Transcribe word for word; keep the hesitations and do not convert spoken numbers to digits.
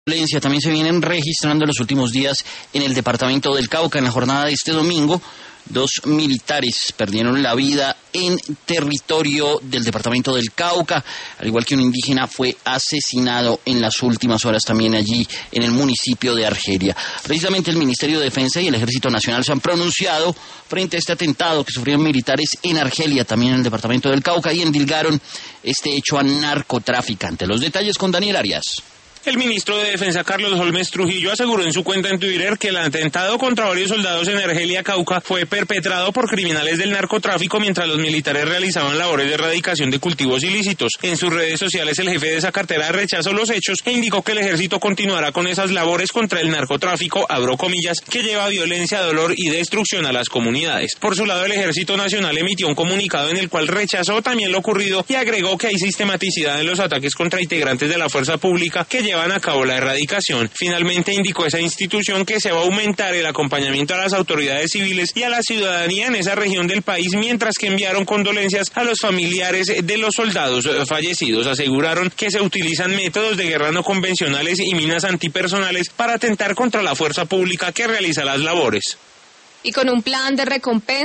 Violencia también se vienen registrando en los últimos días en el departamento del Cauca. En la jornada de este domingo, dos militares perdieron la vida en territorio del departamento del Cauca, al igual que un indígena fue asesinado en las últimas horas también allí en el municipio de Argelia. Precisamente el Ministerio de Defensa y el Ejército Nacional se han pronunciado frente a este atentado que sufrieron militares en Argelia, también en el departamento del Cauca, y endilgaron este hecho a narcotraficantes. Los detalles con Daniel Arias. El ministro de Defensa, Carlos Holmes Trujillo, aseguró en su cuenta en Twitter que el atentado contra varios soldados en Argelia, Cauca, fue perpetrado por criminales del narcotráfico mientras los militares realizaban labores de erradicación de cultivos ilícitos. En sus redes sociales, el jefe de esa cartera rechazó los hechos e indicó que el ejército continuará con esas labores contra el narcotráfico, abro comillas, que lleva violencia, dolor y destrucción a las comunidades. Por su lado, el Ejército Nacional emitió un comunicado en el cual rechazó también lo ocurrido y agregó que hay sistematicidad en los ataques contra integrantes de la fuerza pública que llevan a cabo la erradicación. Finalmente indicó esa institución que se va a aumentar el acompañamiento a las autoridades civiles y a la ciudadanía en esa región del país, mientras que enviaron condolencias a los familiares de los soldados fallecidos. Aseguraron que se utilizan métodos de guerra no convencionales y minas antipersonales para atentar contra la fuerza pública que realiza las labores. Y con un plan de recompensa